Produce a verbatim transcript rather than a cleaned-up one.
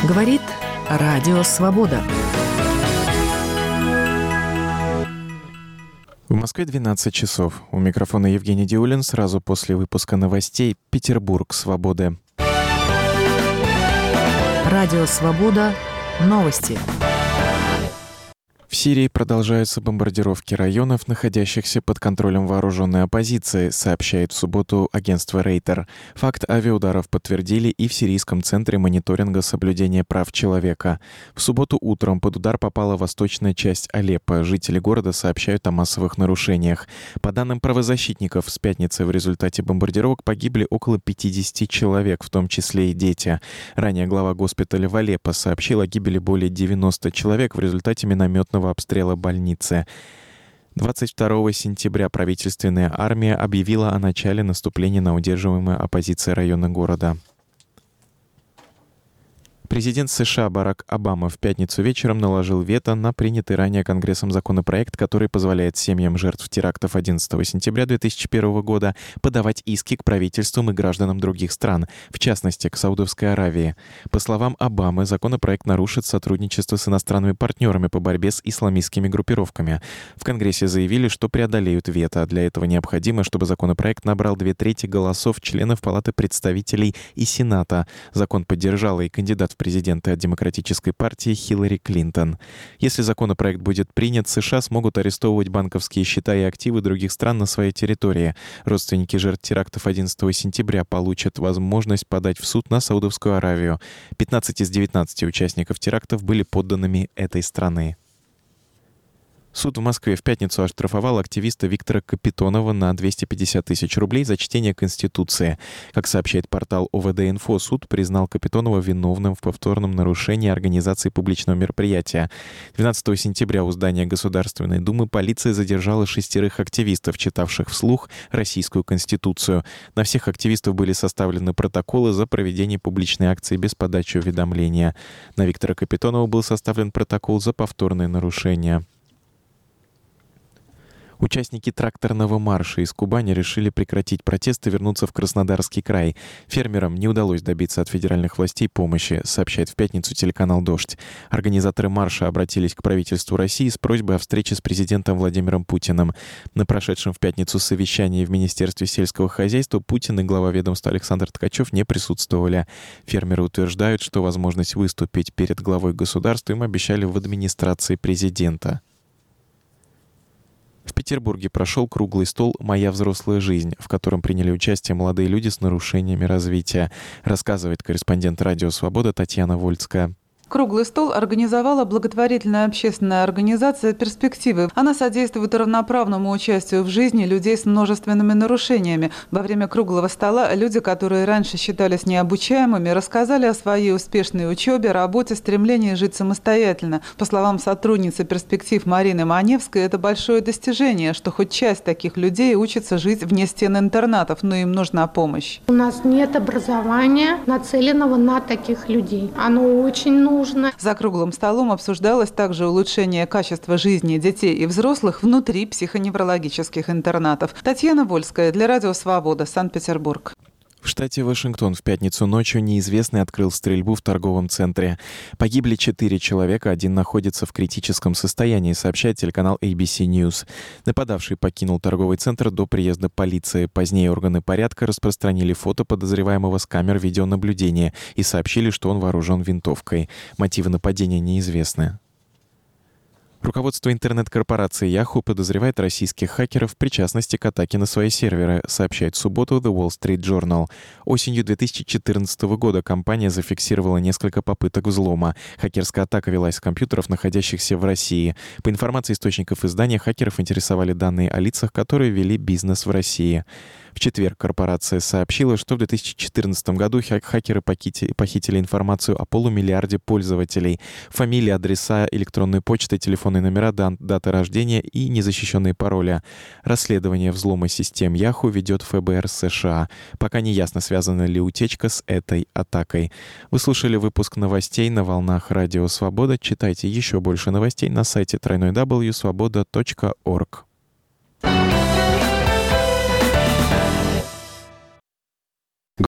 Говорит Радио Свобода. В Москве двенадцать часов. У микрофона Евгений Диулин. Сразу после выпуска новостей «Петербург. Свобода». Радио Свобода. Новости. В Сирии продолжаются бомбардировки районов, находящихся под контролем вооруженной оппозиции, сообщает в субботу агентство Рейтер. Факт авиаударов подтвердили и в Сирийском центре мониторинга соблюдения прав человека. В субботу утром под удар попала восточная часть Алеппо. Жители города сообщают о массовых нарушениях. По данным правозащитников, с пятницы в результате бомбардировок погибли около пятидесяти человек, в том числе и дети. Ранее глава госпиталя в Алеппо сообщил о гибели более девяноста человек в результате минометного обстрела больницы. двадцать второго сентября правительственная армия объявила о начале наступления на удерживаемые оппозицией районы города. Президент США Барак Обама в пятницу вечером наложил вето на принятый ранее Конгрессом законопроект, который позволяет семьям жертв терактов одиннадцатого сентября две тысячи первого года подавать иски к правительствам и гражданам других стран, в частности, к Саудовской Аравии. По словам Обамы, законопроект нарушит сотрудничество с иностранными партнерами по борьбе с исламистскими группировками. В Конгрессе заявили, что преодолеют вето. Для этого необходимо, чтобы законопроект набрал две трети голосов членов Палаты представителей и Сената. Закон поддержала и кандидат в президенты от Демократической партии Хиллари Клинтон. Если законопроект будет принят, США смогут арестовывать банковские счета и активы других стран на своей территории. Родственники жертв терактов одиннадцатого сентября получат возможность подать в суд на Саудовскую Аравию. пятнадцать из девятнадцати участников терактов были подданными этой страны. Суд в Москве в пятницу оштрафовал активиста Виктора Капитонова на двести пятьдесят тысяч рублей за чтение Конституции. Как сообщает портал о вэ дэ-Инфо, суд признал Капитонова виновным в повторном нарушении организации публичного мероприятия. двенадцатого сентября у здания Государственной Думы полиция задержала шестерых активистов, читавших вслух Российскую Конституцию. На всех активистов были составлены протоколы за проведение публичной акции без подачи уведомления. На Виктора Капитонова был составлен протокол за повторное нарушение. Участники тракторного марша из Кубани решили прекратить протест и вернуться в Краснодарский край. Фермерам не удалось добиться от федеральных властей помощи, сообщает в пятницу телеканал «Дождь». Организаторы марша обратились к правительству России с просьбой о встрече с президентом Владимиром Путиным. На прошедшем в пятницу совещании в Министерстве сельского хозяйства Путин и глава ведомства Александр Ткачев не присутствовали. Фермеры утверждают, что возможность выступить перед главой государства им обещали в администрации президента. В Петербурге прошел круглый стол «Моя взрослая жизнь», в котором приняли участие молодые люди с нарушениями развития, рассказывает корреспондент «Радио Свобода» Татьяна Вольская. Круглый стол организовала благотворительная общественная организация «Перспективы». Она содействует равноправному участию в жизни людей с множественными нарушениями. Во время круглого стола люди, которые раньше считались необучаемыми, рассказали о своей успешной учебе, работе, стремлении жить самостоятельно. По словам сотрудницы «Перспектив» Марины Маневской, это большое достижение, что хоть часть таких людей учится жить вне стен интернатов, но им нужна помощь. У нас нет образования, нацеленного на таких людей. Оно очень нужно. За круглым столом обсуждалось также улучшение качества жизни детей и взрослых внутри психоневрологических интернатов. Татьяна Вольская для Радио Свобода, Санкт-Петербург. В штате Вашингтон в пятницу ночью неизвестный открыл стрельбу в торговом центре. Погибли четыре человека, один находится в критическом состоянии, сообщает телеканал эй би си News. Нападавший покинул торговый центр до приезда полиции. Позднее органы порядка распространили фото подозреваемого с камер видеонаблюдения и сообщили, что он вооружен винтовкой. Мотивы нападения неизвестны. Руководство интернет-корпорации Yahoo подозревает российских хакеров в причастности к атаке на свои серверы, сообщает в субботу The Wall Street Journal. Осенью две тысячи четырнадцатого года компания зафиксировала несколько попыток взлома. Хакерская атака велась с компьютеров, находящихся в России. По информации источников издания, хакеров интересовали данные о лицах, которые вели бизнес в России. В четверг корпорация сообщила, что в две тысячи четырнадцатом году хакеры похитили информацию о полумиллиарде пользователей. Фамилии, адреса, электронной почты, телефонные номера, даты рождения и незащищенные пароли. Расследование взлома систем Yahoo ведет эф бэ эр США. Пока не ясно, связана ли утечка с этой атакой. Вы слушали выпуск новостей на волнах Радио Свобода. Читайте еще больше новостей на сайте дабл ю дабл ю дабл ю точка свобода точка орг.